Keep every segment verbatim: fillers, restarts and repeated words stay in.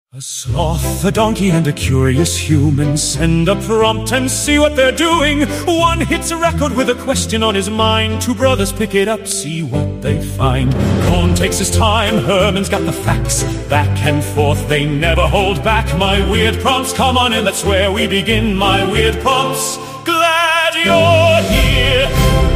A sloth, a donkey, and a curious human send a prompt and see what they're doing. One hits a record with a question on his mind. Two brothers pick it up, see what they find. Cohn takes his time, Herman's got the facts. Back and forth, they never hold back. My weird prompts, come on in, that's where we begin. My weird prompts, glad you're here.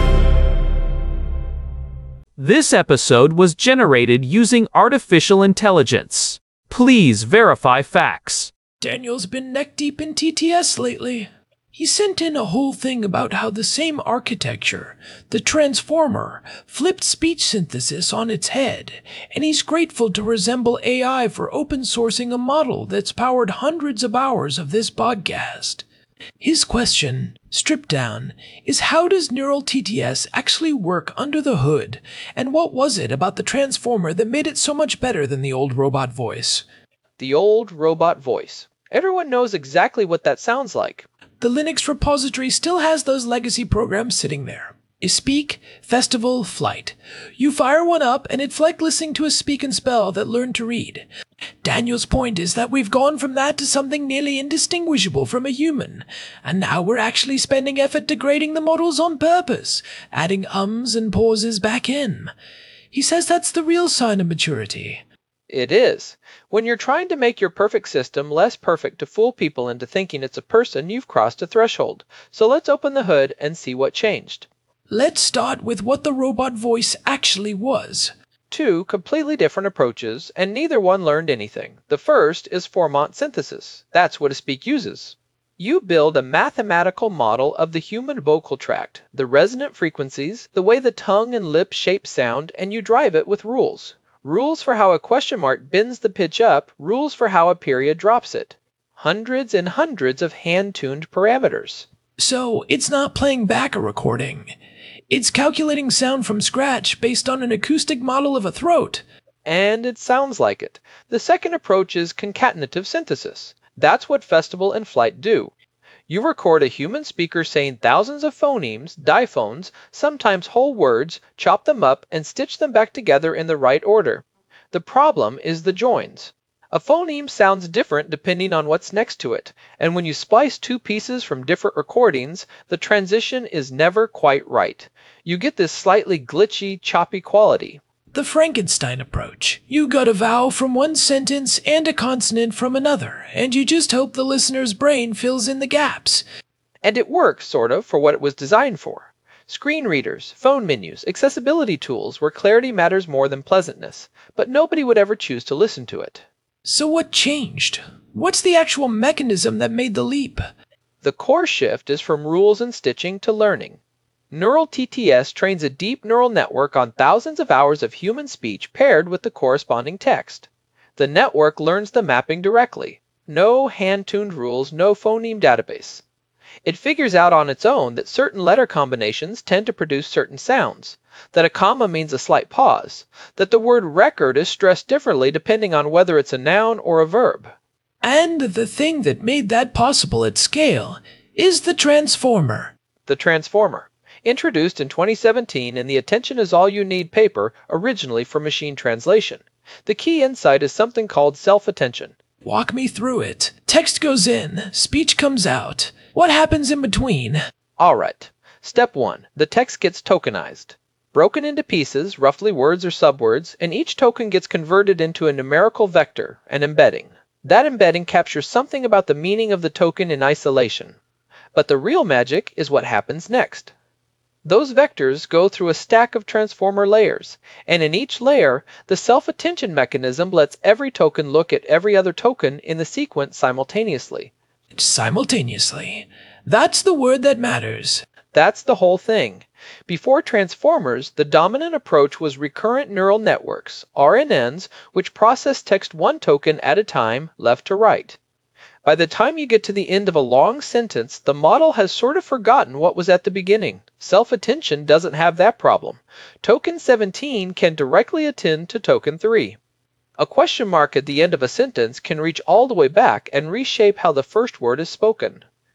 This episode was generated using artificial intelligence. Please verify facts. Daniel's been neck-deep in T T S lately. He sent in a whole thing about how the same architecture, the Transformer, flipped speech synthesis on its head, and he's grateful to resemble A I for open-sourcing a model that's powered hundreds of hours of this podcast. His question, stripped down, is how does Neural T T S actually work under the hood, and what was it about the Transformer that made it so much better than the old robot voice? The old robot voice. Everyone knows exactly what that sounds like. The Linux repository still has those legacy programs sitting there. Speak, Festival, Flight. You fire one up, and it's like listening to a speak and spell that learned to read. Daniel's point is that we've gone from that to something nearly indistinguishable from a human, and now we're actually spending effort degrading the models on purpose, adding ums and pauses back in. He says that's the real sign of maturity. It is. When you're trying to make your perfect system less perfect to fool people into thinking it's a person, you've crossed a threshold. So let's open the hood and see what changed. Let's start with what the robot voice actually was. Two completely different approaches, and neither one learned anything. The first is formant synthesis. That's what a speak uses. You build a mathematical model of the human vocal tract, the resonant frequencies, the way the tongue and lip shape sound, and you drive it with rules. Rules for how a question mark bends the pitch up, rules for how a period drops it. Hundreds and hundreds of hand-tuned parameters. So it's not playing back a recording. It's calculating sound from scratch based on an acoustic model of a throat. And it sounds like it. The second approach is concatenative synthesis. That's what Festival and Flight do. You record a human speaker saying thousands of phonemes, diphones, sometimes whole words, chop them up, and stitch them back together in the right order. The problem is the joins. A phoneme sounds different depending on what's next to it, and when you splice two pieces from different recordings, the transition is never quite right. You get this slightly glitchy, choppy quality. The Frankenstein approach. You got a vowel from one sentence and a consonant from another, and you just hope the listener's brain fills in the gaps. And it works, sort of, for what it was designed for. Screen readers, phone menus, accessibility tools where clarity matters more than pleasantness, but nobody would ever choose to listen to it. So what changed? What's the actual mechanism that made the leap? The core shift is from rules and stitching to learning. Neural T T S trains a deep neural network on thousands of hours of human speech paired with the corresponding text. The network learns the mapping directly. No hand-tuned rules, no phoneme database. It figures out on its own that certain letter combinations tend to produce certain sounds, that a comma means a slight pause, that the word record is stressed differently depending on whether it's a noun or a verb. And the thing that made that possible at scale is the Transformer. The Transformer. Introduced in twenty seventeen in the Attention Is All You Need paper, originally for machine translation. The key insight is something called self-attention. Walk me through it. Text goes in, speech comes out. What happens in between? All right. Step one. The text gets tokenized. Broken into pieces, roughly words or subwords, and each token gets converted into a numerical vector, an embedding. That embedding captures something about the meaning of the token in isolation. But the real magic is what happens next. Those vectors go through a stack of transformer layers, and in each layer, the self-attention mechanism lets every token look at every other token in the sequence simultaneously. Simultaneously. That's the word that matters. That's the whole thing. Before transformers, the dominant approach was recurrent neural networks, R N Ns, which process text one token at a time, left to right. By the time you get to the end of a long sentence, the model has sort of forgotten what was at the beginning. Self-attention doesn't have that problem. Token seventeen can directly attend to token three. A question mark at the end of a sentence can reach all the way back and reshape how the first word is spoken.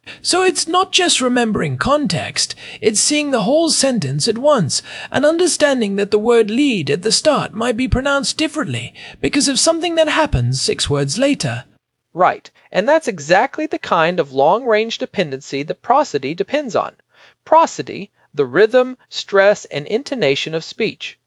So it's not just remembering context, it's seeing the whole sentence at once and understanding that the word lead at the start might be pronounced differently because of something that happens six words later. Right, and that's exactly the kind of long-range dependency that prosody depends on. Prosody, the rhythm, stress, and intonation of speech.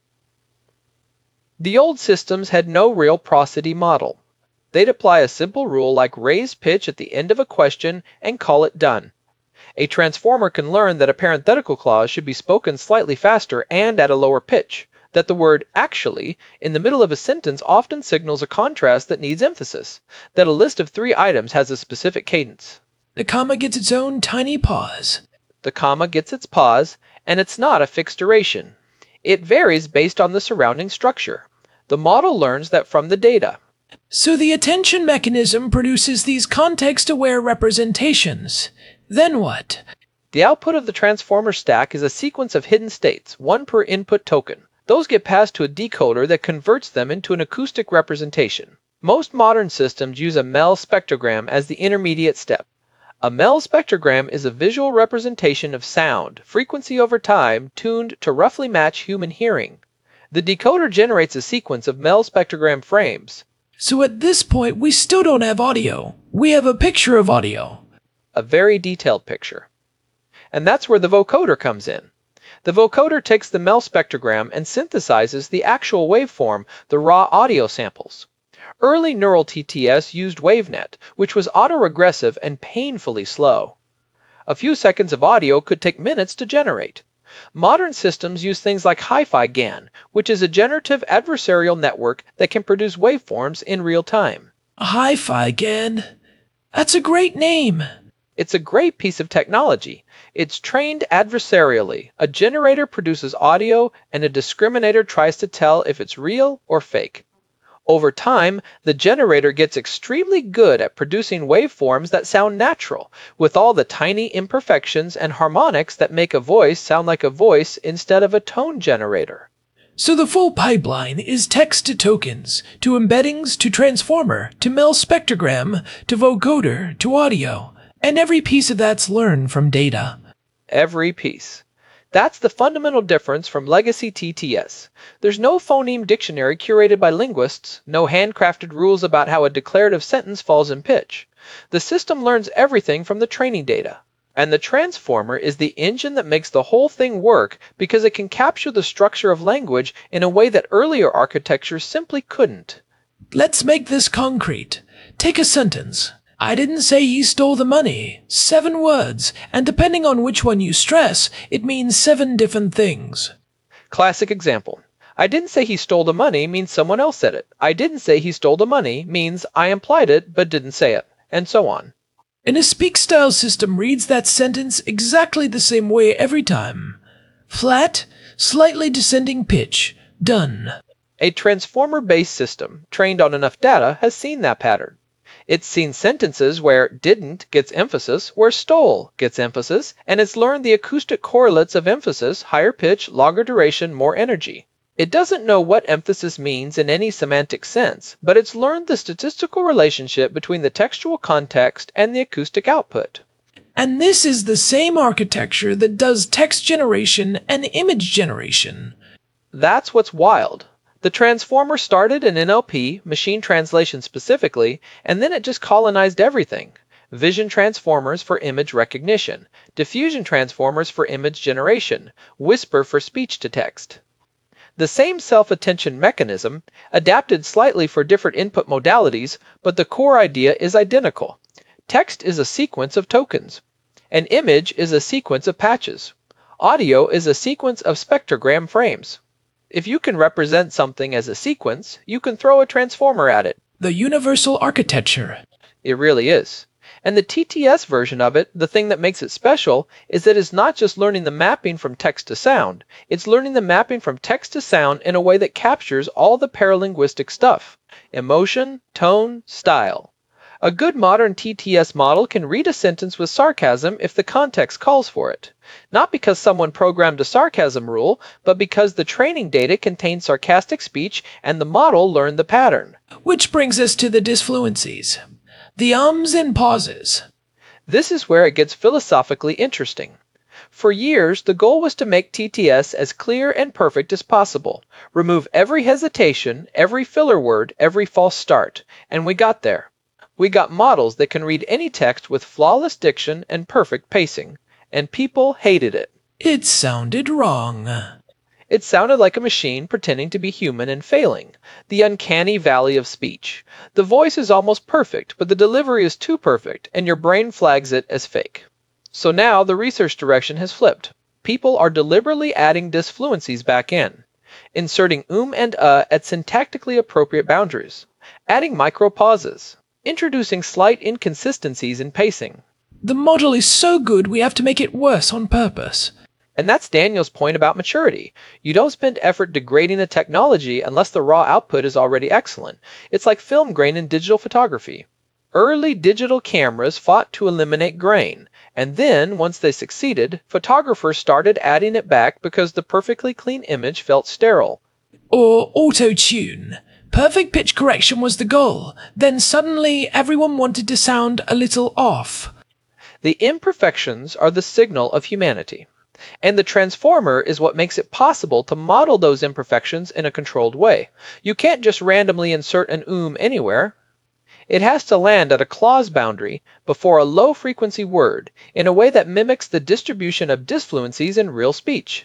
The old systems had no real prosody model. They'd apply a simple rule like raise pitch at the end of a question and call it done. A transformer can learn that a parenthetical clause should be spoken slightly faster and at a lower pitch, that the word actually in the middle of a sentence often signals a contrast that needs emphasis, that a list of three items has a specific cadence. The comma gets its own tiny pause. The comma gets its pause, and it's not a fixed duration. It varies based on the surrounding structure. The model learns that from the data. So the attention mechanism produces these context-aware representations. Then what? The output of the transformer stack is a sequence of hidden states, one per input token. Those get passed to a decoder that converts them into an acoustic representation. Most modern systems use a Mel spectrogram as the intermediate step. A Mel spectrogram is a visual representation of sound, frequency over time, tuned to roughly match human hearing. The decoder generates a sequence of Mel spectrogram frames. So at this point, we still don't have audio. We have a picture of audio. A very detailed picture. And that's where the vocoder comes in. The vocoder takes the Mel spectrogram and synthesizes the actual waveform, the raw audio samples. Early neural T T S used WaveNet, which was autoregressive and painfully slow. A few seconds of audio could take minutes to generate. Modern systems use things like Hi-Fi G A N, which is a generative adversarial network that can produce waveforms in real time. Hi-Fi G A N? That's a great name. It's a great piece of technology. It's trained adversarially. A generator produces audio, and a discriminator tries to tell if it's real or fake. Over time, the generator gets extremely good at producing waveforms that sound natural, with all the tiny imperfections and harmonics that make a voice sound like a voice instead of a tone generator. So the full pipeline is text to tokens, to embeddings, to transformer, to Mel spectrogram, to vocoder, to audio, and every piece of that's learned from data. Every piece. That's the fundamental difference from legacy T T S. There's no phoneme dictionary curated by linguists, no handcrafted rules about how a declarative sentence falls in pitch. The system learns everything from the training data. And the transformer is the engine that makes the whole thing work because it can capture the structure of language in a way that earlier architectures simply couldn't. Let's make this concrete. Take a sentence. I didn't say he stole the money. Seven words, and depending on which one you stress, it means seven different things. Classic example. I didn't say he stole the money means someone else said it. I didn't say he stole the money means I implied it but didn't say it, and so on. And a speak-style system reads that sentence exactly the same way every time. Flat, slightly descending pitch. Done. A transformer-based system, trained on enough data, has seen that pattern. It's seen sentences where didn't gets emphasis, where stole gets emphasis, and it's learned the acoustic correlates of emphasis, higher pitch, longer duration, more energy. It doesn't know what emphasis means in any semantic sense, but it's learned the statistical relationship between the textual context and the acoustic output. And this is the same architecture that does text generation and image generation. That's what's wild. The transformer started in N L P, machine translation specifically, and then it just colonized everything. Vision transformers for image recognition, diffusion transformers for image generation, whisper for speech to text. The same self-attention mechanism, adapted slightly for different input modalities, but the core idea is identical. Text is a sequence of tokens. An image is a sequence of patches. Audio is a sequence of spectrogram frames. If you can represent something as a sequence, you can throw a transformer at it. The universal architecture. It really is. And the T T S version of it, the thing that makes it special, is that it's not just learning the mapping from text to sound. It's learning the mapping from text to sound in a way that captures all the paralinguistic stuff. Emotion, tone, style. A good modern T T S model can read a sentence with sarcasm if the context calls for it. Not because someone programmed a sarcasm rule, but because the training data contained sarcastic speech and the model learned the pattern. Which brings us to the disfluencies. The ums and pauses. This is where it gets philosophically interesting. For years, the goal was to make T T S as clear and perfect as possible, remove every hesitation, every filler word, every false start, and we got there. We got models that can read any text with flawless diction and perfect pacing, and people hated it. It sounded wrong. It sounded like a machine pretending to be human and failing, the uncanny valley of speech. The voice is almost perfect, but the delivery is too perfect, and your brain flags it as fake. So now the research direction has flipped. People are deliberately adding disfluencies back in, inserting um and uh at syntactically appropriate boundaries, adding micro pauses, introducing slight inconsistencies in pacing. The model is so good we have to make it worse on purpose. And that's Daniel's point about maturity. You don't spend effort degrading the technology unless the raw output is already excellent. It's like film grain in digital photography. Early digital cameras fought to eliminate grain, and then, once they succeeded, photographers started adding it back because the perfectly clean image felt sterile. Or auto-tune. Perfect pitch correction was the goal. Then suddenly everyone wanted to sound a little off. The imperfections are the signal of humanity. And the transformer is what makes it possible to model those imperfections in a controlled way. You can't just randomly insert an um anywhere. It has to land at a clause boundary before a low-frequency word in a way that mimics the distribution of disfluencies in real speech.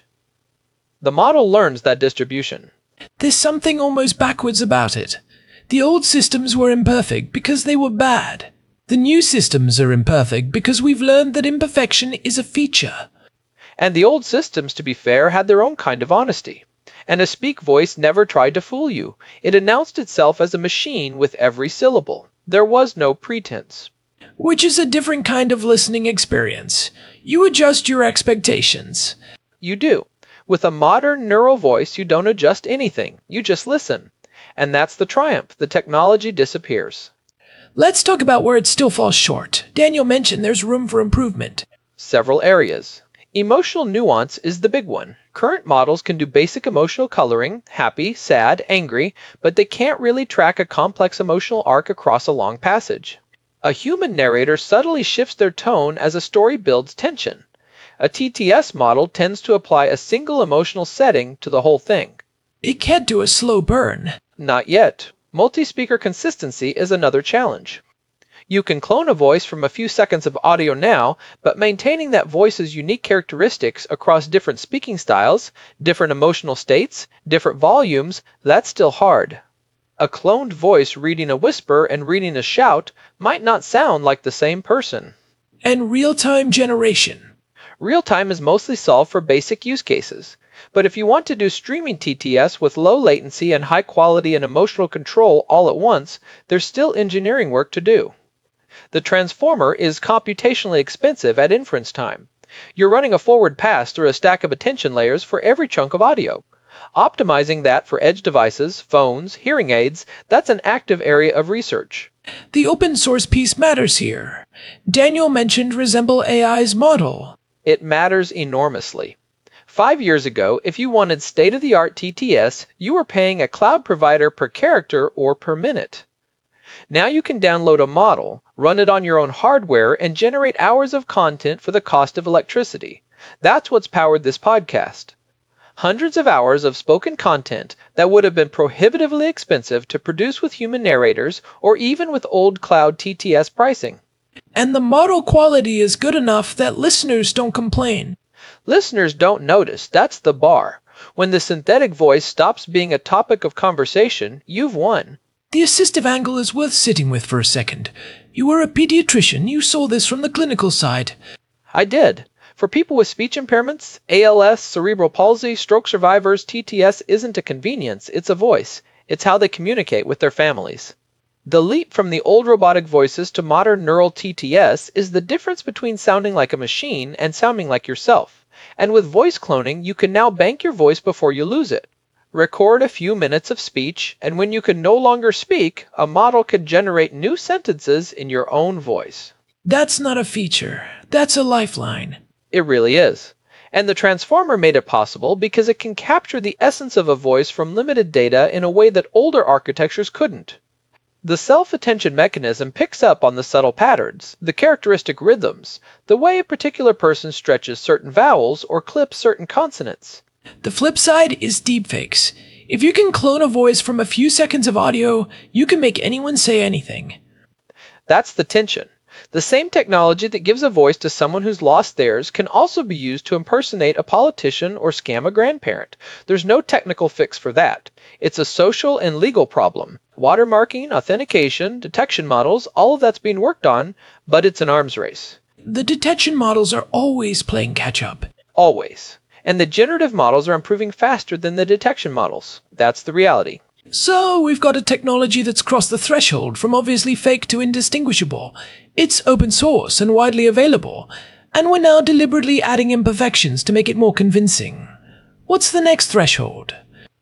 The model learns that distribution. There's something almost backwards about it. The old systems were imperfect because they were bad. The new systems are imperfect because we've learned that imperfection is a feature. And the old systems, to be fair, had their own kind of honesty. And a speak voice never tried to fool you. It announced itself as a machine with every syllable. There was no pretense. Which is a different kind of listening experience. You adjust your expectations. You do. With a modern neural voice, you don't adjust anything. You just listen. And that's the triumph. The technology disappears. Let's talk about where it still falls short. Daniel mentioned there's room for improvement. Several areas. Emotional nuance is the big one. Current models can do basic emotional coloring, happy, sad, angry, but they can't really track a complex emotional arc across a long passage. A human narrator subtly shifts their tone as a story builds tension. A T T S model tends to apply a single emotional setting to the whole thing. It can't do a slow burn. Not yet. Multi-speaker consistency is another challenge. You can clone a voice from a few seconds of audio now, but maintaining that voice's unique characteristics across different speaking styles, different emotional states, different volumes, that's still hard. A cloned voice reading a whisper and reading a shout might not sound like the same person. And real-time generation. Real-time is mostly solved for basic use cases. But if you want to do streaming T T S with low latency and high quality and emotional control all at once, there's still engineering work to do. The transformer is computationally expensive at inference time. You're running a forward pass through a stack of attention layers for every chunk of audio. Optimizing that for edge devices, phones, hearing aids, that's an active area of research. The open source piece matters here. Daniel mentioned Resemble A I's model. It matters enormously. Five years ago, if you wanted state-of-the-art T T S, you were paying a cloud provider per character or per minute. Now you can download a model, run it on your own hardware, and generate hours of content for the cost of electricity. That's what's powered this podcast. Hundreds of hours of spoken content that would have been prohibitively expensive to produce with human narrators or even with old cloud T T S pricing. And the model quality is good enough that listeners don't complain. Listeners don't notice. That's the bar. When the synthetic voice stops being a topic of conversation, you've won. The assistive angle is worth sitting with for a second. You were a pediatrician. You saw this from the clinical side. I did. For people with speech impairments, A L S, cerebral palsy, stroke survivors, T T S isn't a convenience, it's a voice. It's how they communicate with their families. The leap from the old robotic voices to modern neural T T S is the difference between sounding like a machine and sounding like yourself. And with voice cloning, you can now bank your voice before you lose it. Record a few minutes of speech, and when you can no longer speak, a model can generate new sentences in your own voice. That's not a feature. That's a lifeline. It really is. And the transformer made it possible because it can capture the essence of a voice from limited data in a way that older architectures couldn't. The self-attention mechanism picks up on the subtle patterns, the characteristic rhythms, the way a particular person stretches certain vowels or clips certain consonants. The flip side is deepfakes. If you can clone a voice from a few seconds of audio, you can make anyone say anything. That's the tension. The same technology that gives a voice to someone who's lost theirs can also be used to impersonate a politician or scam a grandparent. There's no technical fix for that. It's a social and legal problem. Watermarking, authentication, detection models, all of that's being worked on, but it's an arms race. The detection models are always playing catch-up. Always. And the generative models are improving faster than the detection models. That's the reality. So, we've got a technology that's crossed the threshold from obviously fake to indistinguishable. It's open source and widely available, and we're now deliberately adding imperfections to make it more convincing. What's the next threshold?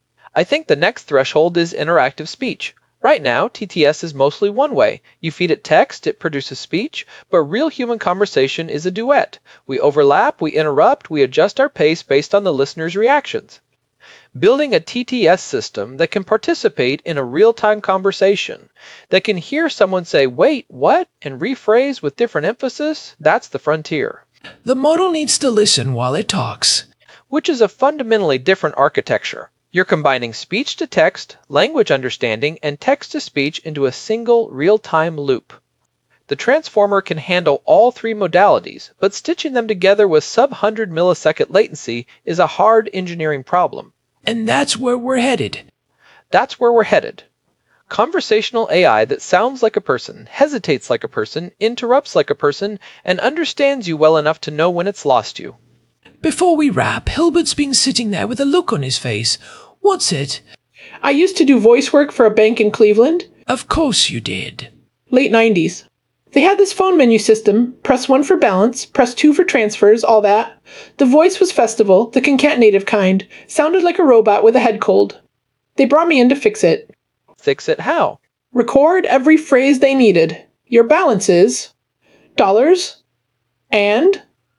I think the next threshold is interactive speech. Right now, T T S is mostly one way. You feed it text, it produces speech, but real human conversation is a duet. We overlap, we interrupt, we adjust our pace based on the listener's reactions. Building a T T S system that can participate in a real-time conversation, that can hear someone say, wait, what, and rephrase with different emphasis, that's the frontier. The model needs to listen while it talks. Which is a fundamentally different architecture. You're combining speech to text, language understanding, and text to speech into a single real-time loop. The transformer can handle all three modalities, but stitching them together with sub one hundred millisecond latency is a hard engineering problem. And that's where we're headed. That's where we're headed. Conversational A I that sounds like a person, hesitates like a person, interrupts like a person, and understands you well enough to know when it's lost you. Before we wrap, Hilbert's been sitting there with a look on his face. What's it? I used to do voice work for a bank in Cleveland. Of course you did. Late nineties. They had this phone menu system, press one for balance, press two for transfers, all that. The voice was Festival, the concatenative kind, sounded like a robot with a head cold. They brought me in to fix it. Fix it how? Record every phrase they needed. Your balance is dollars and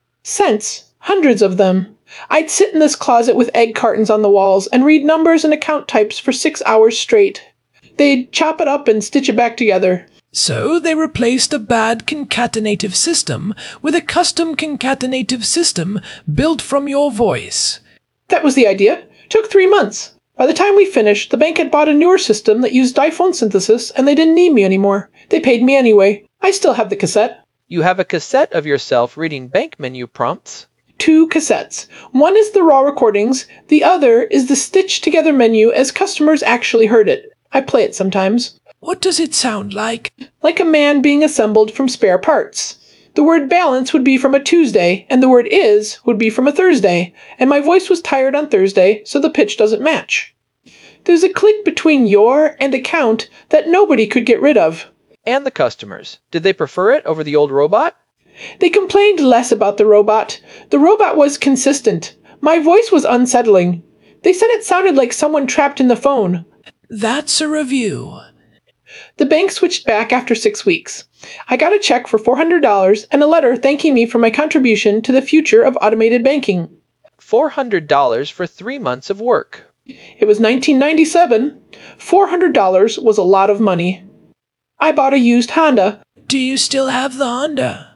cents, hundreds of them. I'd sit in this closet with egg cartons on the walls and read numbers and account types for six hours straight. They'd chop it up and stitch it back together. So they replaced a bad concatenative system with a custom concatenative system built from your voice. That was the idea. Took three months. By the time we finished, the bank had bought a newer system that used diphone synthesis, and they didn't need me anymore. They paid me anyway. I still have the cassette. You have a cassette of yourself reading bank menu prompts. Two cassettes. One is the raw recordings, the other is the stitched-together menu as customers actually heard it. I play it sometimes. What does it sound like? Like a man being assembled from spare parts. The word balance would be from a Tuesday, and the word is would be from a Thursday, and my voice was tired on Thursday, so the pitch doesn't match. There's a click between your and account that nobody could get rid of. And the customers. Did they prefer it over the old robot? They complained less about the robot. The robot was consistent. My voice was unsettling. They said it sounded like someone trapped in the phone. That's a review. The bank switched back after six weeks. I got a check for four hundred dollars and a letter thanking me for my contribution to the future of automated banking. four hundred dollars for three months of work. It was nineteen ninety-seven. four hundred dollars was a lot of money. I bought a used Honda. Do you still have the Honda?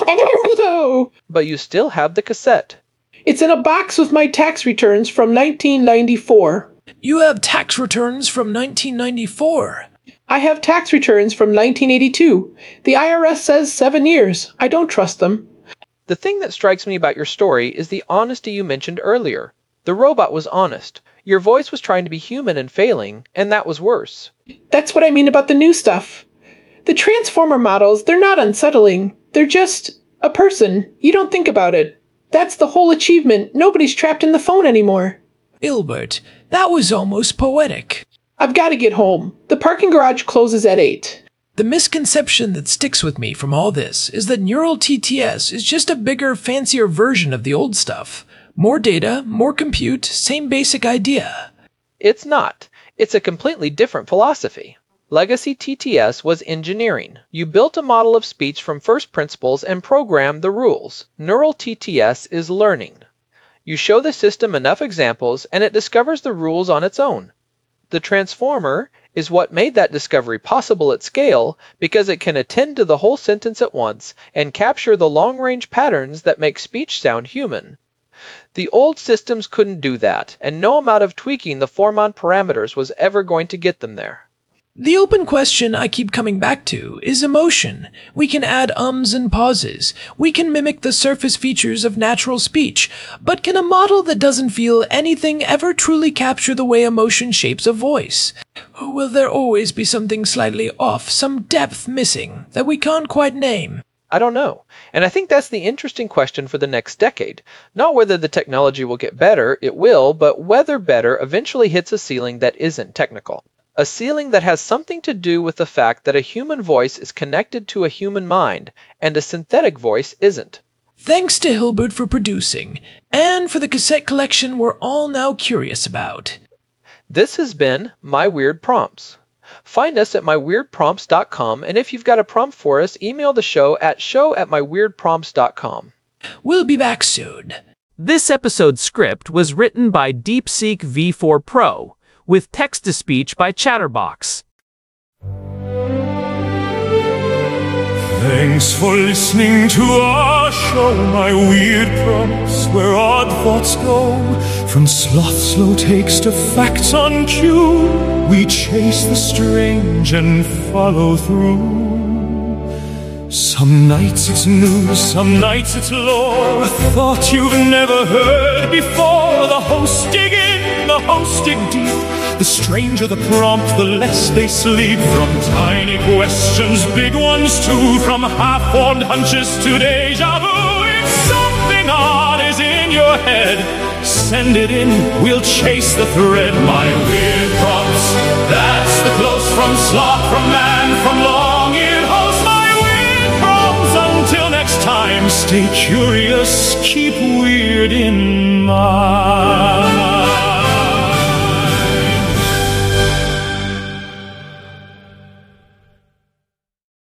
No. But you still have the cassette. It's in a box with my tax returns from nineteen ninety-four. You have tax returns from nineteen ninety-four. I have tax returns from nineteen eighty-two. The I R S says seven years. I don't trust them. The thing that strikes me about your story is the honesty you mentioned earlier. The robot was honest. Your voice was trying to be human and failing, and that was worse. That's what I mean about the new stuff. The transformer models, they're not unsettling. They're just a person. You don't think about it. That's the whole achievement. Nobody's trapped in the phone anymore. Hilbert, that was almost poetic. I've got to get home. The parking garage closes at eight. The misconception that sticks with me from all this is that Neural T T S is just a bigger, fancier version of the old stuff. More data, more compute, same basic idea. It's not. It's a completely different philosophy. Legacy T T S was engineering. You built a model of speech from first principles and programmed the rules. Neural T T S is learning. You show the system enough examples and it discovers the rules on its own. The transformer is what made that discovery possible at scale, because it can attend to the whole sentence at once and capture the long-range patterns that make speech sound human. The old systems couldn't do that, and no amount of tweaking the Foreman parameters was ever going to get them there. The open question I keep coming back to is emotion. We can add ums and pauses. We can mimic the surface features of natural speech. But can a model that doesn't feel anything ever truly capture the way emotion shapes a voice? Or will there always be something slightly off, some depth missing, that we can't quite name? I don't know. And I think that's the interesting question for the next decade. Not whether the technology will get better, it will, but whether better eventually hits a ceiling that isn't technical. A ceiling that has something to do with the fact that a human voice is connected to a human mind, and a synthetic voice isn't. Thanks to Hilbert for producing, and for the cassette collection we're all now curious about. This has been My Weird Prompts. Find us at my weird prompts dot com, and if you've got a prompt for us, email the show at show at my weird prompts dot com. We'll be back soon. This episode's script was written by DeepSeek V four Pro, with text-to-speech by Chatterbox. Thanks for listening to our show, My Weird Prompts, where odd thoughts go. From sloth slow takes to facts on cue, we chase the strange and follow through. Some nights it's news, some nights it's lore, a thought you've never heard before. The hosts dig in, the hosts dig deep. The stranger the prompt, the less they sleep. From tiny questions, big ones too, from half-formed hunches to deja vu. If something odd is in your head, send it in, we'll chase the thread. My Weird Prompts, that's the close from sloth, from man, from long-eared host. My Weird Prompts, until next time, stay curious, keep weird in mind.